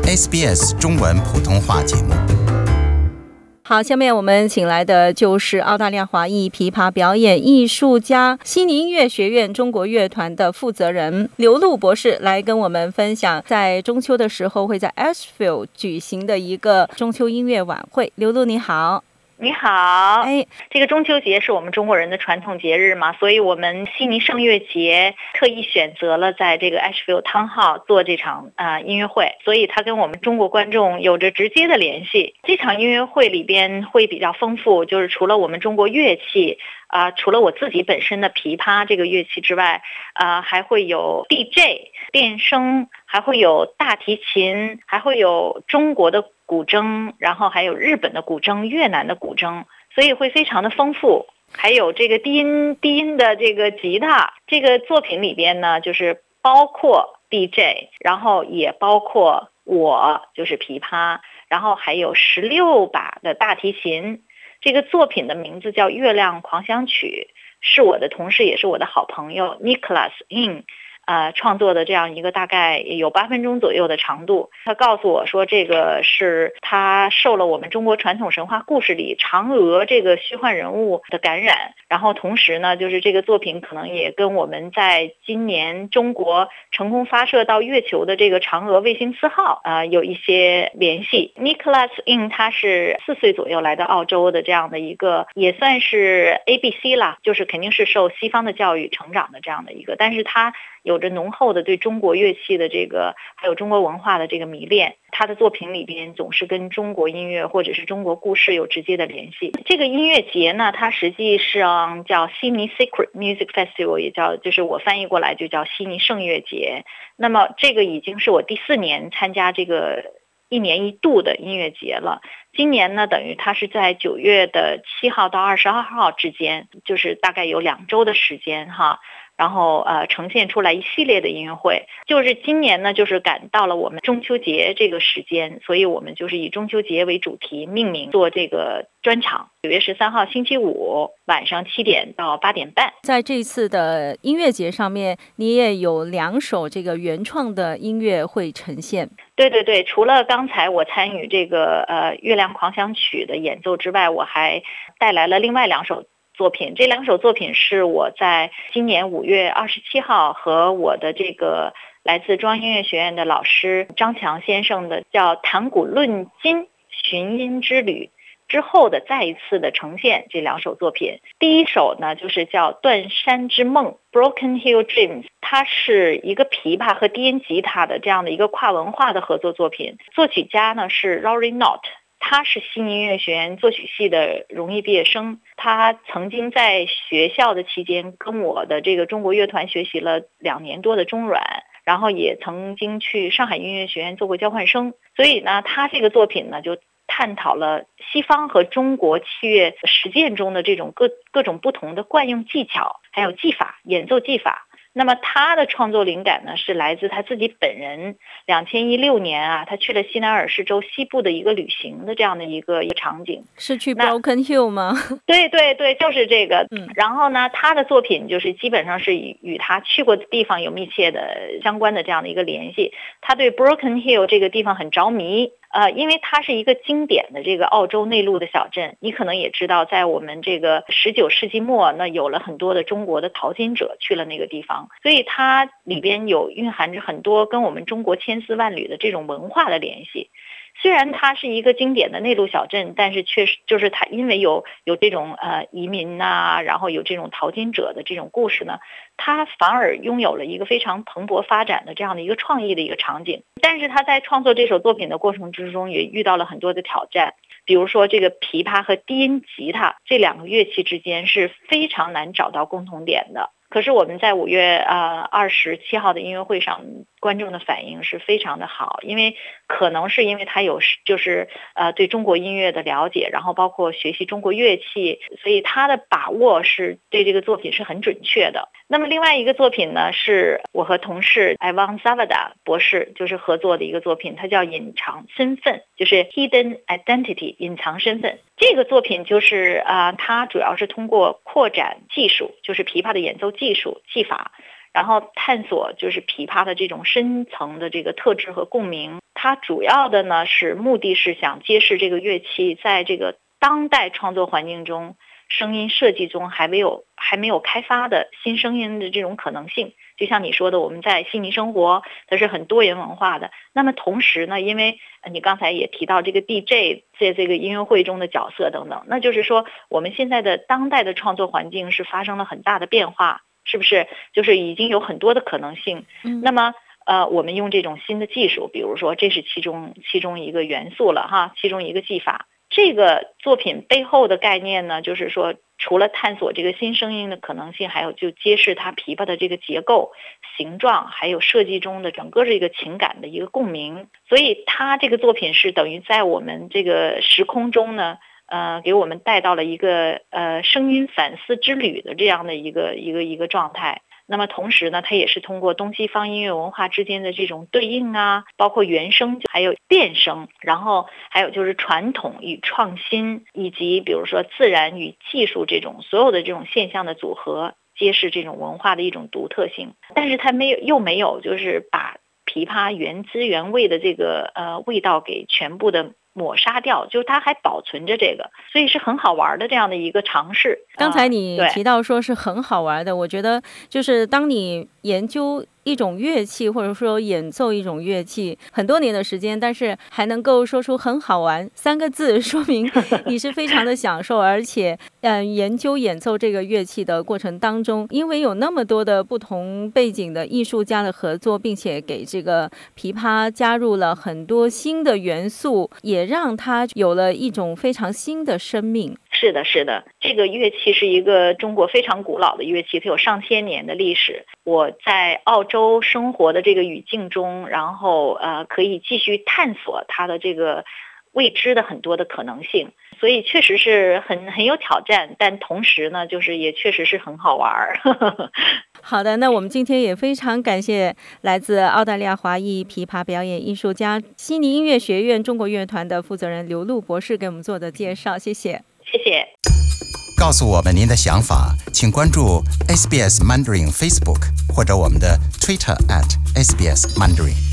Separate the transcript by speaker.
Speaker 1: SBS 中文普通话节目。
Speaker 2: 好，下面我们请来的就是澳大利亚华裔琵琶表演艺术家悉尼音乐学院中国乐团的负责人刘璐博士，来跟我们分享在中秋的时候会在 Ashfield 举行的一个中秋音乐晚会。刘璐你好。
Speaker 3: 你好，这个中秋节是我们中国人的传统节日嘛，所以我们悉尼圣乐节特意选择了在这个 Ashfield Town Hall 做这场音乐会，所以它跟我们中国观众有着直接的联系。这场音乐会里边会比较丰富，就是除了我们中国乐器除了我自己本身的琵琶这个乐器之外，还会有 DJ 电声，还会有大提琴，还会有中国的古筝，然后还有日本的古筝、越南的古筝，所以会非常的丰富。还有这个低音的这个吉他，这个作品里边呢，就是包括 DJ， 然后也包括我就是琵琶，然后还有16把的大提琴。这个作品的名字叫《月亮狂想曲》，是我的同事也是我的好朋友 Nicholas In创作的这样一个大概有8分钟左右的长度。他告诉我说，这个是他受了我们中国传统神话故事里嫦娥这个虚幻人物的感染，然后同时呢，就是这个作品可能也跟我们在今年中国成功发射到月球的这个嫦娥卫星4号有一些联系。Nicholas In 他是4岁左右来到澳洲的这样的一个，也算是 ABC 啦，就是肯定是受西方的教育成长的这样的一个，但是他有着浓厚的对中国乐器的这个还有中国文化的这个迷恋，他的作品里边总是跟中国音乐或者是中国故事有直接的联系。这个音乐节呢，它实际上叫悉尼 Secret Music Festival， 也叫就是我翻译过来就叫悉尼圣乐节。那么这个已经是我第4年参加这个1年1度的音乐节了。今年呢，等于它是在9月7号到22号之间，就是大概有2周的时间哈。然后呈现出来一系列的音乐会，就是今年呢，就是赶到了我们中秋节这个时间，所以我们就是以中秋节为主题命名做这个专场。9月13号星期五晚上7点到8点半。
Speaker 2: 在这次的音乐节上面，你也有2首这个原创的音乐会呈现。
Speaker 3: 对对对，除了刚才我参与这个月亮狂想曲的演奏之外，我还带来了另外2首作品。这2首作品是我在今年5月27号和我的这个来自中央音乐学院的老师张强先生的叫《弹古论今寻音之旅》之后的再一次的呈现这2首作品。第一首呢，就是叫《断山之梦》 Broken Hill Dreams， 它是一个琵琶和低音吉他的这样的一个跨文化的合作作品。作曲家呢是 Rory Knott，他是悉尼音乐学院作曲系的荣誉毕业生，他曾经在学校的期间跟我的这个中国乐团学习了2年多的中阮，然后也曾经去上海音乐学院做过交换生。所以呢，他这个作品呢就探讨了西方和中国器乐实践中的这种各种不同的惯用技巧，还有技法、演奏技法。那么他的创作灵感呢，是来自他自己本人。2016年他去了西南尔士州西部的一个旅行的这样的一个场景。
Speaker 2: 是去 Broken Hill 吗？
Speaker 3: 对对对，就是这个。然后呢，他的作品就是基本上是与他去过的地方有密切的相关的这样的一个联系。他对 Broken Hill 这个地方很着迷。因为它是一个经典的这个澳洲内陆的小镇，你可能也知道，在我们这个19世纪末，那有了很多的中国的淘金者去了那个地方，所以它里边有蕴含着很多跟我们中国千丝万缕的这种文化的联系。虽然它是一个经典的内陆小镇，但是确实就是它因为有这种移民然后有这种淘金者的这种故事呢，它反而拥有了一个非常蓬勃发展的这样的一个创意的一个场景。但是他在创作这首作品的过程之中，也遇到了很多的挑战。比如说这个琵琶和低音吉他这2个乐器之间是非常难找到共同点的。可是我们在5月27号的音乐会上，观众的反应是非常的好，因为可能是因为他有就是对中国音乐的了解，然后包括学习中国乐器，所以他的把握是对这个作品是很准确的。那么另外一个作品呢，是我和同事 Ivan Zavada 博士就是合作的一个作品，它叫隐藏身份，就是 Hidden Identity 隐藏身份。这个作品就是它主要是通过扩展技术，就是琵琶的演奏技术技法，然后探索就是琵琶的这种深层的这个特质和共鸣。 它主要的呢是目的是想揭示这个乐器在这个当代创作环境中声音设计中还没有开发的新声音的这种可能性。就像你说的，我们在悉尼生活，它是很多元文化的。那么同时呢，因为你刚才也提到这个 DJ 在这个音乐会中的角色等等，那就是说我们现在的当代的创作环境是发生了很大的变化，是不是？就是已经有很多的可能性。那么我们用这种新的技术，比如说这是其中一个元素了哈，其中一个技法。这个作品背后的概念呢，就是说除了探索这个新声音的可能性，还有就揭示它琵琶的这个结构、形状，还有设计中的整个这个情感的一个共鸣。所以它这个作品是等于在我们这个时空中呢，给我们带到了一个声音反思之旅的这样的一个状态。那么同时呢，它也是通过东西方音乐文化之间的这种对应啊，包括原声还有变声，然后还有就是传统与创新，以及比如说自然与技术这种所有的这种现象的组合，揭示这种文化的一种独特性。但是它没有就是把琵琶原汁原味的这个味道给全部的抹杀掉，就是它还保存着这个，所以是很好玩的这样的一个尝试。
Speaker 2: 刚才你提到说是很好玩的，我觉得就是当你研究一种乐器，或者说演奏一种乐器很多年的时间，但是还能够说出很好玩3个字，说明你是非常的享受。而且研究演奏这个乐器的过程当中，因为有那么多的不同背景的艺术家的合作，并且给这个琵琶加入了很多新的元素，也让它有了一种非常新的生命。
Speaker 3: 是的，这个乐器是一个中国非常古老的乐器，它有上千年的历史。我在澳洲生活的这个语境中，然后可以继续探索它的这个未知的很多的可能性，所以确实是很有挑战，但同时呢，就是也确实是很好玩。
Speaker 2: 好的，那我们今天也非常感谢来自澳大利亚华裔琵琶表演艺术家、悉尼音乐学院中国乐团的负责人刘璐博士给我们做的介绍，谢谢。
Speaker 3: 谢谢。
Speaker 1: 告诉我们您的想法，请关注 SBS Mandarin Facebook 或者我们的 Twitter @SBS Mandarin。